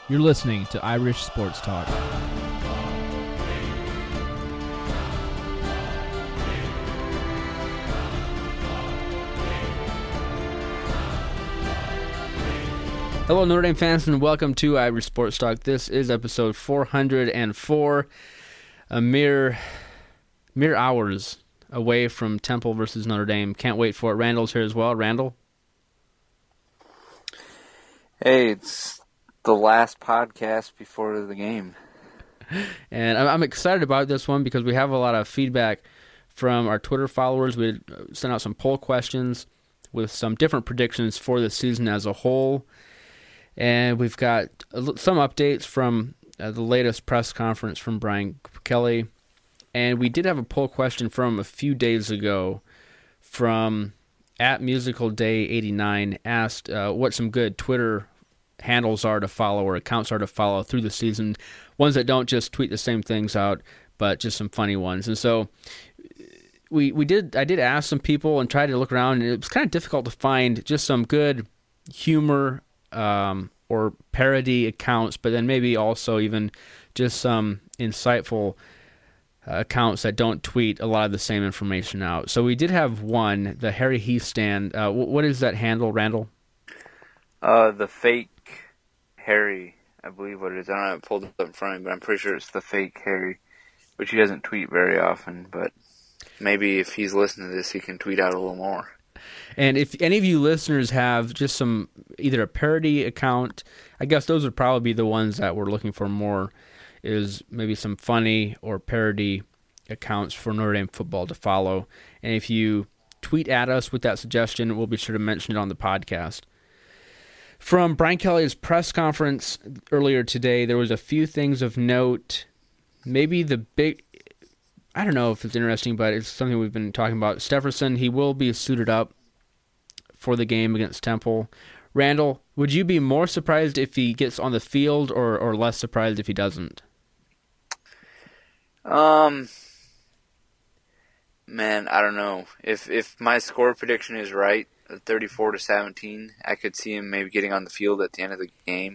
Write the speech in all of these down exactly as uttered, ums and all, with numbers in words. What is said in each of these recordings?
You're listening to Irish Sports Talk. Hello, Notre Dame fans, and welcome to Irish Sports Talk. This is episode four hundred four, a mere, mere hours away from Temple versus Notre Dame. Can't wait for it. Randall's here as well. Randall? Hey, it's the last podcast before the game. And I'm excited about this one because we have a lot of feedback from our Twitter followers. We sent out some poll questions with some different predictions for the season as a whole. And we've got some updates from uh, the latest press conference from Brian Kelly. And we did have a poll question from a few days ago from at Musical Day eighty-nine, asked uh, what some good Twitter handles are to follow or accounts are to follow through the season. Ones that don't just tweet the same things out, but just some funny ones. And so we we did I did ask some people and try to look around, and it was kind of difficult to find just some good humor um, or parody accounts, but then maybe also even just some insightful uh, accounts that don't tweet a lot of the same information out. So we did have one, the Harry Heath stand. Uh, what is that handle, Randall? Uh, the fake Harry, I believe what it is. I don't have it pulled up in front of me, but I'm pretty sure it's the fake Harry, which he doesn't tweet very often, but maybe if he's listening to this, he can tweet out a little more. And if any of you listeners have just some, either a parody account, I guess those would probably be the ones that we're looking for more, is maybe some funny or parody accounts for Notre Dame football to follow. And if you tweet at us with that suggestion, we'll be sure to mention it on the podcast. From Brian Kelly's press conference earlier today, there was a few things of note. Maybe the big, I don't know if it's interesting, but it's something we've been talking about. Stepherson, he will be suited up for the game against Temple. Randall, would you be more surprised if he gets on the field or, or less surprised if he doesn't? Um, man, I don't know. If if my score prediction is right, thirty-four to seventeen, I could see him maybe getting on the field at the end of the game.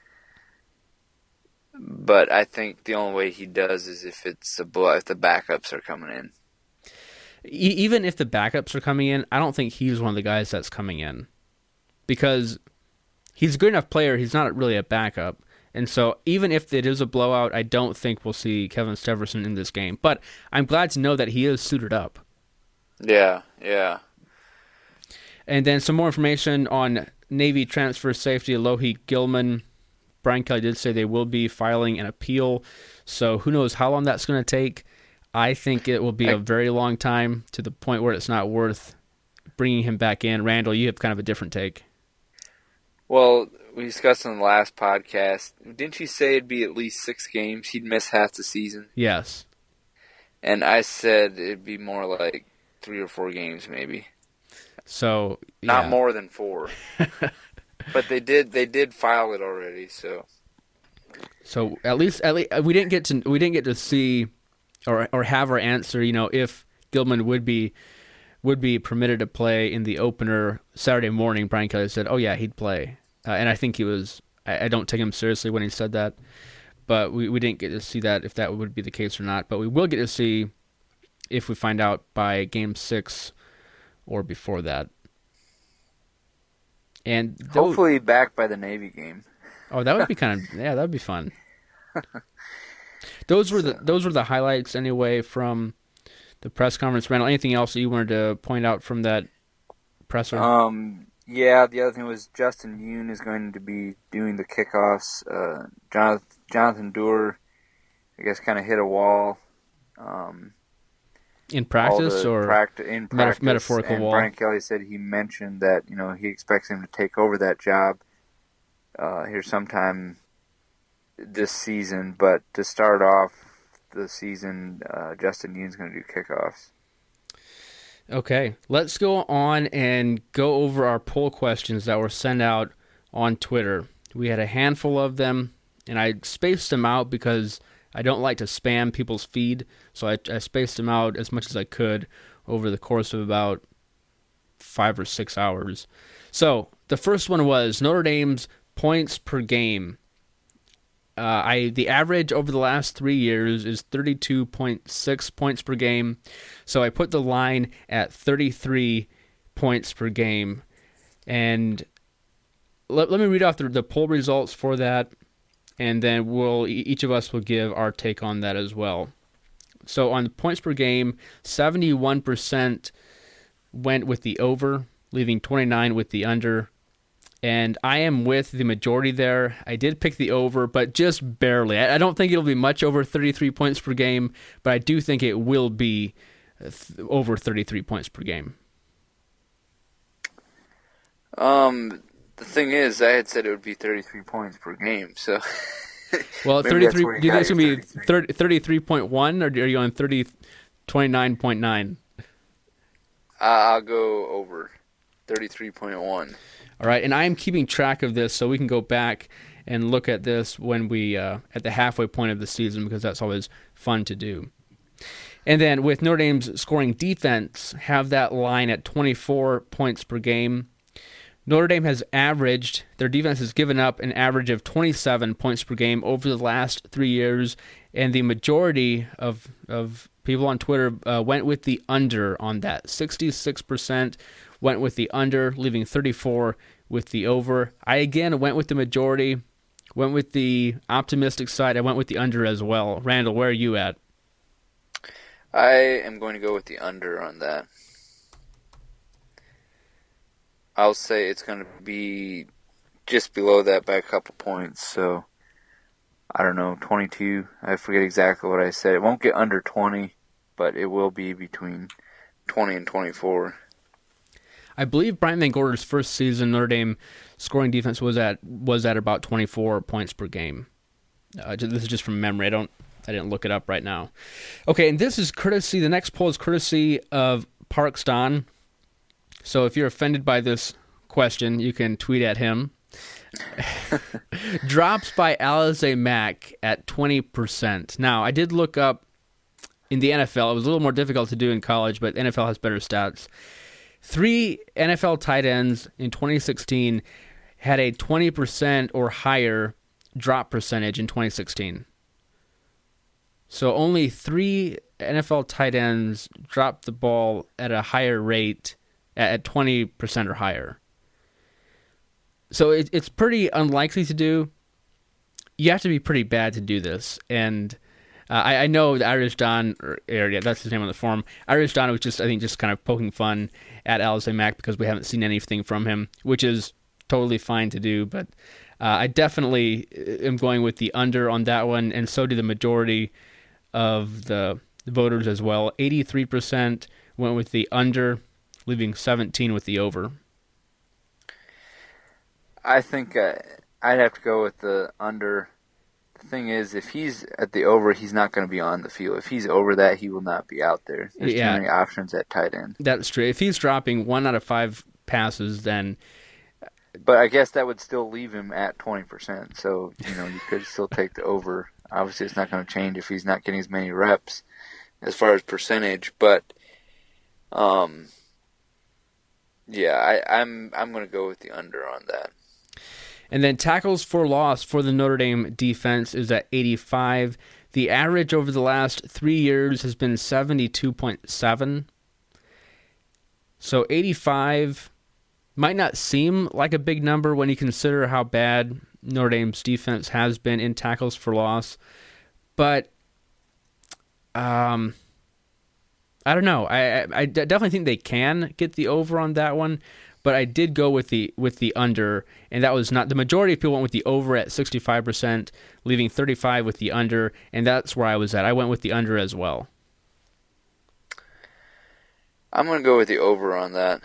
But I think the only way he does is if it's a blow, if the backups are coming in. Even if the backups are coming in, I don't think he's one of the guys that's coming in. Because he's a good enough player, he's not really a backup. And so even if it is a blowout, I don't think we'll see Kevin Stepherson in this game. But I'm glad to know that he is suited up. Yeah, yeah. And then some more information on Navy transfer safety Alohi Gilman. Brian Kelly did say they will be filing an appeal, so who knows how long that's going to take. I think it will be a very long time, to the point where it's not worth bringing him back in. Randall, you have kind of a different take. Well, we discussed on the last podcast, didn't you say it'd be at least six games? He'd miss half the season? Yes. And I said it'd be more like three or four games maybe. So not yeah. more than four. But they did they did file it already, so So at least at least we didn't get to we didn't get to see or or have our answer, you know, if Gilman would be would be permitted to play in the opener Saturday morning. Brian Kelly said, "Oh yeah, he'd play." Uh, and I think he was I, I don't take him seriously when he said that. But we, we didn't get to see that if that would be the case or not. But we will get to see if we find out by game six or before that. And though, hopefully back by the Navy game. Oh, that would be kind of yeah, that would be fun. Those were the those were the highlights anyway from the press conference. Randall, anything else that you wanted to point out from that presser? Um, yeah, the other thing was Justin Yoon is going to be doing the kickoffs. Uh, Jonathan, Jonathan Doer, I guess, kind of hit a wall. Um, in practice or practi- in practice, metaphorical and wall? Brian Kelly said he mentioned that, you know, he expects him to take over that job uh, here sometime this season. But to start off the season, uh, Justin Yoon's going to do kickoffs. Okay, let's go on and go over our poll questions that were sent out on Twitter. We had a handful of them, and I spaced them out because I don't like to spam people's feed, so I, I spaced them out as much as I could over the course of about five or six hours. So the first one was Notre Dame's points per game. Uh, I the average over the last three years is thirty-two point six points per game, so I put the line at thirty-three points per game. And let, let me read off the, the poll results for that, and then we'll each of us will give our take on that as well. So on the points per game, seventy-one percent went with the over, leaving twenty-nine with the under. And I am with the majority there. I did pick the over, but just barely. I, I don't think it'll be much over thirty-three points per game, but I do think it will be th- over thirty-three points per game. Um, the thing is, I had said it would be thirty-three points per game, so... Well, thirty-three. Do you think it's going to be thirty, thirty-three point one, or are you on thirty, twenty-nine point nine? Uh, I'll go over thirty-three point one. All right, and I am keeping track of this, so we can go back and look at this when we uh, at the halfway point of the season, because that's always fun to do. And then with Notre Dame's scoring defense, have that line at twenty-four points per game. Notre Dame has averaged, their defense has given up an average of twenty-seven points per game over the last three years, and the majority of of people on Twitter uh, went with the under on that. sixty-six percent went with the under, leaving thirty-four with the over. I, again, went with the majority, went with the optimistic side. I went with the under as well. Randall, where are you at? I am going to go with the under on that. I'll say it's going to be just below that by a couple points. So, I don't know, twenty-two. I forget exactly what I said. It won't get under twenty, but it will be between twenty and twenty-four. I believe Brian Van Gorder's first season, Notre Dame scoring defense was at was at about twenty-four points per game. Uh, this is just from memory. I don't, I didn't look it up right now. Okay, and this is courtesy. The next poll is courtesy of Parks Don. So if you're offended by this question, you can tweet at him. Drops by Alize Mack at twenty percent. Now, I did look up in the N F L. It was a little more difficult to do in college, but N F L has better stats. Three N F L tight ends in twenty sixteen had a twenty percent or higher drop percentage in twenty sixteen. So only three N F L tight ends dropped the ball at a higher rate, at twenty percent or higher. So it, it's pretty unlikely to do. You have to be pretty bad to do this. And uh, I, I know the Irish Don, or, or yeah, that's his name on the forum. Irish Don was just, I think, just kind of poking fun at Alize Mack because we haven't seen anything from him, which is totally fine to do. But uh, I definitely am going with the under on that one, and so do the majority of the voters as well. eighty-three percent went with the under, leaving seventeen with the over. I think uh, I'd have to go with the under. The thing is, if he's at the over, he's not going to be on the field. If he's over that, he will not be out there. There's yeah, too many options at tight end. That's true. If he's dropping one out of five passes, then... But I guess that would still leave him at twenty percent. So, you know, you could still take the over. Obviously, it's not going to change if he's not getting as many reps as far as percentage. But, um, yeah, I, I'm I'm going to go with the under on that. And then tackles for loss for the Notre Dame defense is at eighty-five. The average over the last three years has been seventy-two point seven. So eighty-five might not seem like a big number when you consider how bad Notre Dame's defense has been in tackles for loss. But um, I don't know. I, I, I definitely think they can get the over on that one. But I did go with the with the under, and that was not the majority of people went with the over at sixty-five percent, leaving thirty-five with the under, and that's where I was at. I went with the under as well. I'm going to go with the over on that.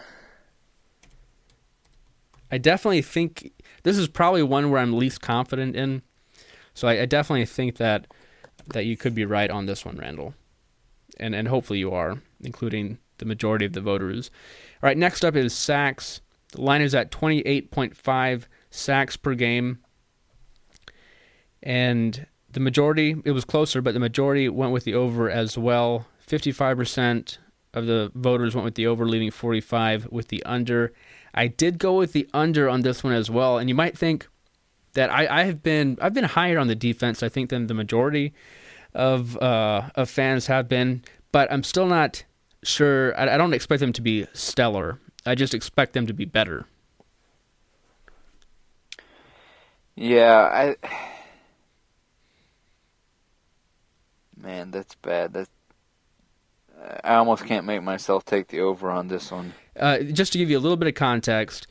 I definitely think this is probably one where I'm least confident in, so I, I definitely think that that you could be right on this one, Randall, and and hopefully you are, including the majority of the voters. All right, next up is sacks. The line is at twenty-eight point five sacks per game. And the majority, it was closer, but the majority went with the over as well. fifty-five percent of the voters went with the over, leaving forty-five with the under. I did go with the under on this one as well. And you might think, that I, I have been I've been higher on the defense, I think, than the majority of uh, of fans have been, but I'm still not sure. I, I don't expect them to be stellar. I just expect them to be better. Yeah, I. Man, that's bad. That I almost can't make myself take the over on this one. Uh, just to give you a little bit of context,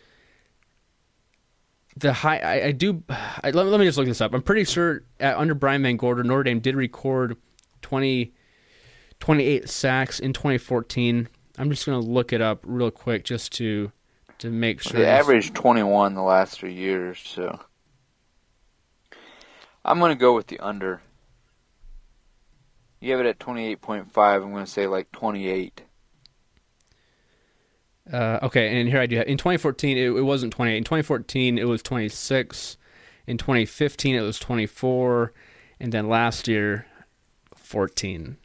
the high I, I do. I, let, let me just look this up. I'm pretty sure uh, under Brian Van Gorder, Notre Dame did record twenty, twenty-eight sacks in twenty fourteen. I'm just going to look it up real quick just to to make sure. They averaged twenty-one the last three years, so I'm going to go with the under. You have it at twenty-eight point five. I'm going to say like twenty-eight. Uh, okay, and here I do have, in twenty fourteen, it, it wasn't twenty-eight. In twenty fourteen, it was twenty-six. In twenty fifteen, it was twenty-four. And then last year, fourteen.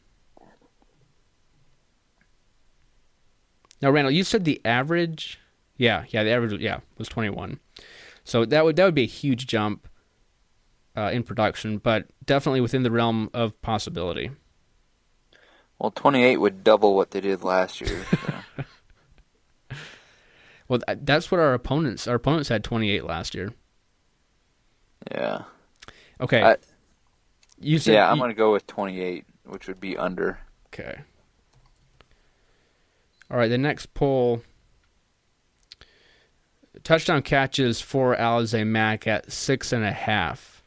Now, Randall, you said the average, yeah, yeah, the average, yeah, was twenty-one. So that would that would be a huge jump uh, in production, but definitely within the realm of possibility. Well, twenty-eight would double what they did last year. So. Well, that's what our opponents, our opponents had twenty-eight last year. Yeah. Okay. I, you said yeah, I'm you, going to go with twenty-eight, which would be under. Okay. All right, the next poll, touchdown catches for Alize Mack at six and a half.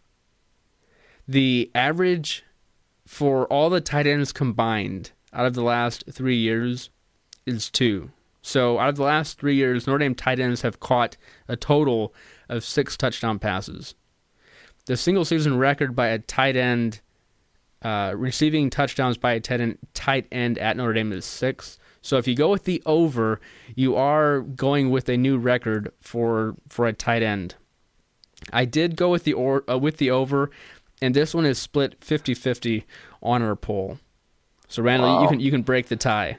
The average for all the tight ends combined out of the last three years is two. So out of the last three years, Notre Dame tight ends have caught a total of six touchdown passes. The single season record by a tight end uh, receiving touchdowns by a tight end, tight end at Notre Dame is six. So if you go with the over, you are going with a new record for for a tight end. I did go with the or uh, with the over, and this one is split fifty-fifty on our poll. So Randall, wow. you can you can break the tie.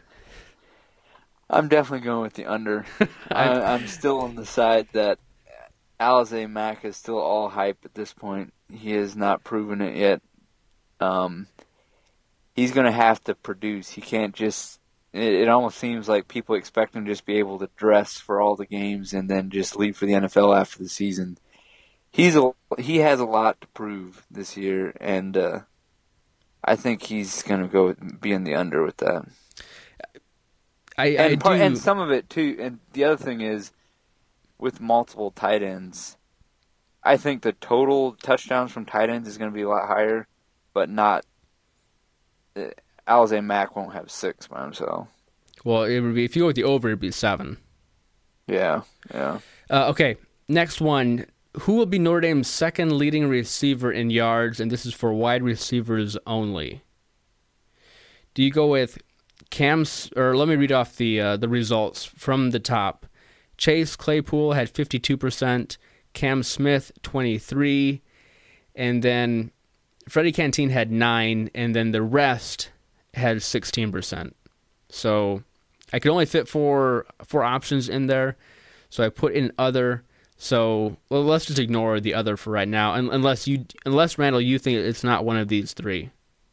I'm definitely going with the under. I, I'm still on the side that Alize Mack is still all hype at this point. He has not proven it yet. Um, he's going to have to produce. He can't just. It, it almost seems like people expect him to just be able to dress for all the games and then just leave for the N F L after the season. He's a he has a lot to prove this year, and uh, I think he's going to go be in the under with that. I, and, I part, do. and some of it too. And the other thing is, with multiple tight ends, I think the total touchdowns from tight ends is going to be a lot higher, but not. Uh, Alize Mack won't have six by himself. Well, it would be if you go with the over, it'd be seven. Yeah, yeah. Uh, okay, next one. Who will be Notre Dame's second leading receiver in yards? And this is for wide receivers only. Do you go with Cam's? Or let me read off the uh, the results from the top. Chase Claypool had fifty-two percent. Cam Smith twenty-three, and then Freddie Canteen had nine, and then the rest had sixteen percent. So I could only fit four four options in there, so I put in other. So well, let's just ignore the other for right now, unless you, unless Randall, you think it's not one of these three.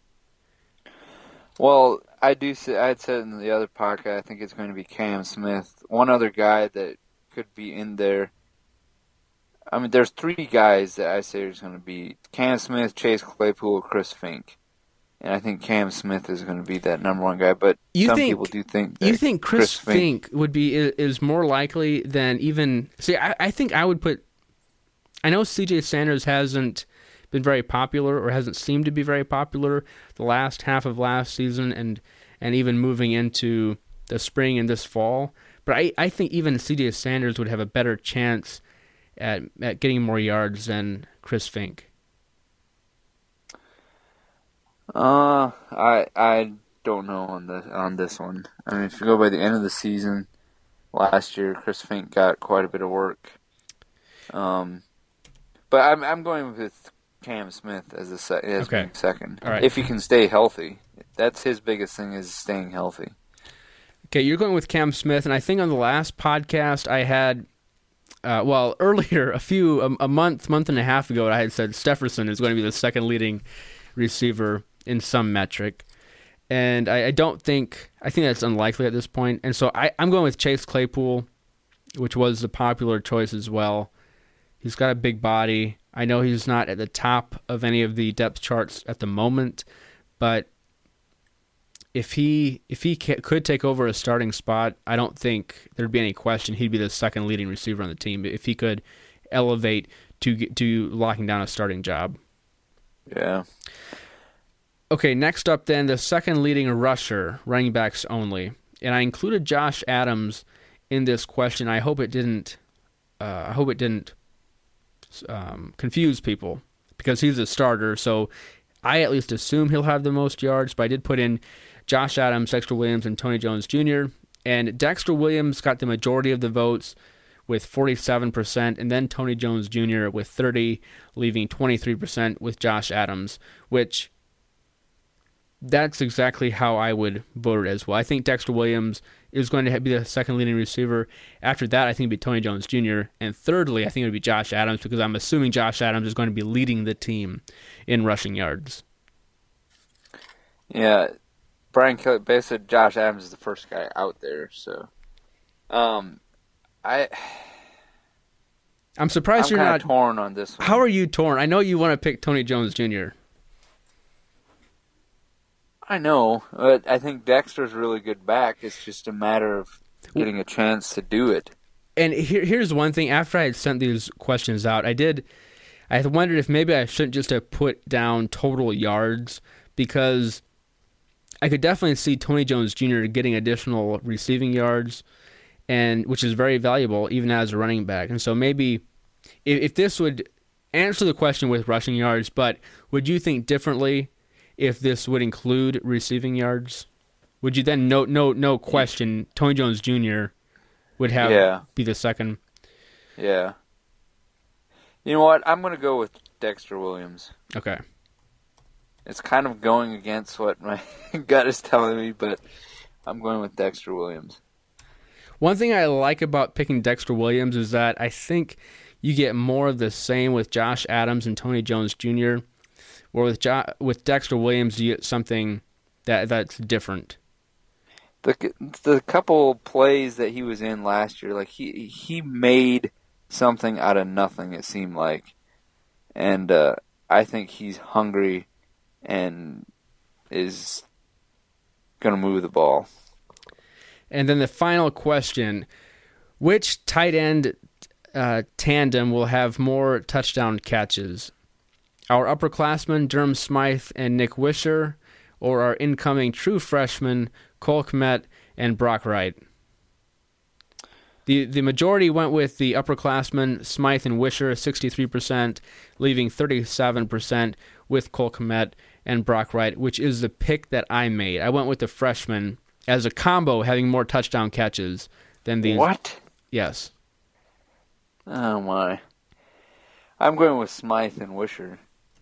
Well, I do. Say, I had said in the other podcast, I think it's going to be Cam Smith. One other guy that could be in there. I mean, there's three guys that I say is going to be Cam Smith, Chase Claypool, Chris Fink. And I think Cam Smith is going to be that number one guy, but you some think, people do think that you think Chris, Chris Fink, Fink would be is more likely than even. See, I, I think I would put. I know C J Sanders hasn't been very popular or hasn't seemed to be very popular the last half of last season and and even moving into the spring and this fall. But I, I think even C J Sanders would have a better chance at at getting more yards than Chris Fink. Uh, I I don't know on the on this one. I mean, if you go by the end of the season, last year Chris Fink got quite a bit of work. Um, but I'm I'm going with Cam Smith as a se- as okay. being second. All right. If he can stay healthy, that's his biggest thing is staying healthy. Okay, you're going with Cam Smith, and I think on the last podcast I had uh, well, earlier, a few, a, a month, month and a half ago, I had said Stepherson is going to be the second leading receiver in some metric. And I, I don't think, I think that's unlikely at this point. And so I, I'm going with Chase Claypool, which was the popular choice as well. He's got a big body. I know he's not at the top of any of the depth charts at the moment, but if he if he ca- could take over a starting spot, I don't think there'd be any question he'd be the second leading receiver on the team if he could elevate to get, to locking down a starting job. Yeah. Okay, next up then, the second leading rusher, running backs only. And I included Josh Adams in this question. I hope it didn't uh, I hope it didn't um, confuse people because he's a starter, so I at least assume he'll have the most yards, but I did put in Josh Adams, Dexter Williams, and Tony Jones Junior And Dexter Williams got the majority of the votes with forty-seven percent, and then Tony Jones Junior with thirty, leaving twenty-three percent with Josh Adams, which that's exactly how I would vote it as well. I think Dexter Williams is going to be the second leading receiver. After that, I think it would be Tony Jones Junior And thirdly, I think it would be Josh Adams because I'm assuming Josh Adams is going to be leading the team in rushing yards. Yeah, Brian Kelly basically Josh Adams is the first guy out there, so um, I I'm surprised I'm you're not torn on this one. How are you torn? I know you want to pick Tony Jones Junior I know, but I think Dexter's really good back. It's just a matter of getting a chance to do it. And here, here's one thing. After I had sent these questions out, I did. I had wondered if maybe I shouldn't just have put down total yards because I could definitely see Tony Jones Junior getting additional receiving yards, and which is very valuable even as a running back. And so maybe if, if this would answer the question with rushing yards, but would you think differently if this would include receiving yards? Would you then, no no, no question, Tony Jones Junior would have yeah. be the second? Yeah. You know what? I'm going to go with Dexter Williams. Okay. It's kind of going against what my gut is telling me, but I'm going with Dexter Williams. One thing I like about picking Dexter Williams is that I think you get more of the same with Josh Adams and Tony Jones Junior, where with jo- with Dexter Williams you get something that that's different. The the couple plays that he was in last year, like he he made something out of nothing, it seemed like, and uh, I think he's hungry and is going to move the ball. And then the final question, which tight end uh, tandem will have more touchdown catches? Our upperclassmen, Durham Smythe and Nick Wisher, or our incoming true freshmen, Cole Kmet and Brock Wright? The the majority went with the upperclassmen, Smythe and Wisher, sixty-three percent, leaving thirty-seven percent with Cole Kmet and Brock Wright, which is the pick that I made. I went with the freshmen as a combo having more touchdown catches than these. What? Yes. Oh, my. I'm going with Smythe and Wisher.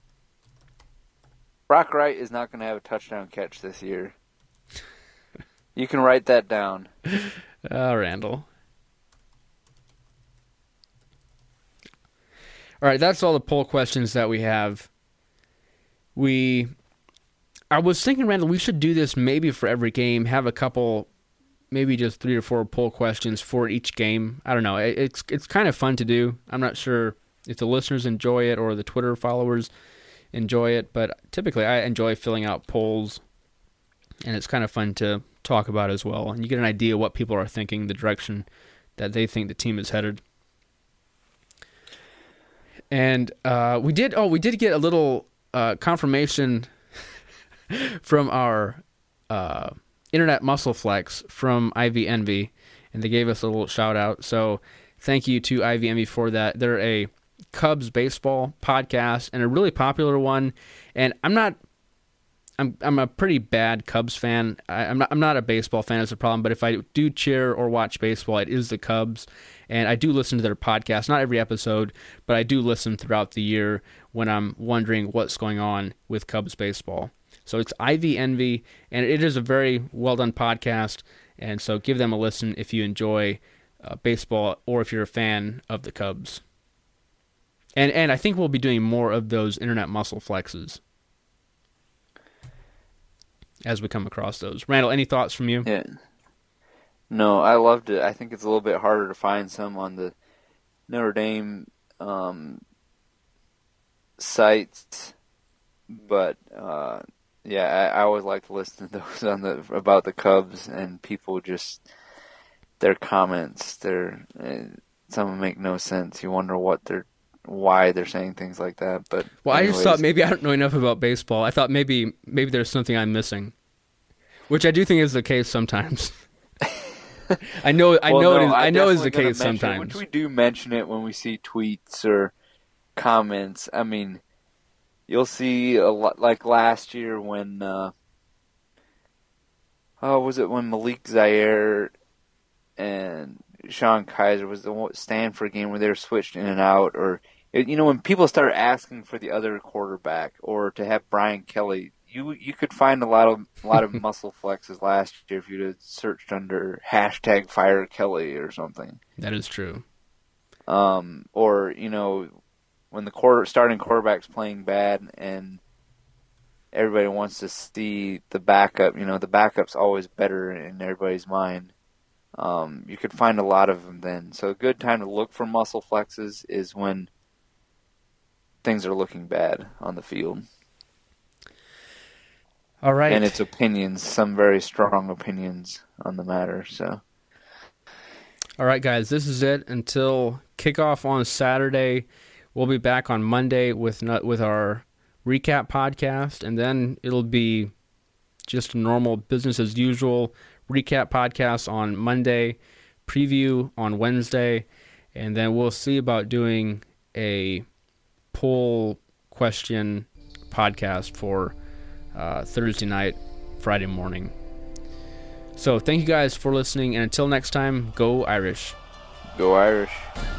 Brock Wright is not going to have a touchdown catch this year. You can write that down. Oh, Randall. All right, that's all the poll questions that we have. We, I was thinking, Randall, we should do this maybe for every game. Have a couple, maybe just three or four poll questions for each game. I don't know. It, it's it's kind of fun to do. I'm not sure if the listeners enjoy it or the Twitter followers enjoy it, but typically I enjoy filling out polls, and it's kind of fun to talk about as well. And you get an idea what people are thinking, the direction that they think the team is headed. And uh, we did. Oh, we did get a little uh, confirmation from our uh, internet muscle flex from I V Envy, and they gave us a little shout out. So thank you to I V Envy for that. They're a Cubs baseball podcast and a really popular one. And I'm not. I'm I'm a pretty bad Cubs fan. I, I'm not I'm not a baseball fan is a problem, but if I do cheer or watch baseball, it is the Cubs. And I do listen to their podcast, not every episode, but I do listen throughout the year when I'm wondering what's going on with Cubs baseball. So it's I V Envy, and it is a very well-done podcast, and so give them a listen if you enjoy uh, baseball, or if you're a fan of the Cubs. And and I think we'll be doing more of those internet muscle flexes as we come across those. Randall, any thoughts from you? Yeah. No, I loved it. I think it's a little bit harder to find some on the Notre Dame um, sites, but uh, yeah, I, I always like to listen to those on the about the Cubs, and people just their comments. Their uh, some of them make no sense. You wonder what they're why they're saying things like that. But well, anyways. I just thought maybe I don't know enough about baseball. I thought maybe maybe there's something I'm missing, which I do think is the case sometimes. I know, I well, know, no, it is, I know is the case mention, sometimes. Which we do mention it when we see tweets or comments. I mean, you'll see a lot like last year when, uh, oh, was it when Malik Zaire and Sean Kaiser was the Stanford game where they were switched in and out, or you know when people started asking for the other quarterback or to have Brian Kelly. You you could find a lot of a lot of muscle flexes last year if you'd have searched under hashtag Fire Kelly or something. That is true. Um, or you know, when the quarter starting quarterback's playing bad and everybody wants to see the backup. You know, the backup's always better in everybody's mind. Um, you could find a lot of them then. So a good time to look for muscle flexes is when things are looking bad on the field. All right. And it's opinions, some very strong opinions on the matter. So, all right, guys, this is it until kickoff on Saturday. We'll be back on Monday with with our recap podcast, and then it'll be just a normal business as usual recap podcast on Monday, preview on Wednesday, and then we'll see about doing a poll question podcast for Uh, Thursday night, Friday morning. So thank you guys for listening, and until next time, go Irish. Go Irish.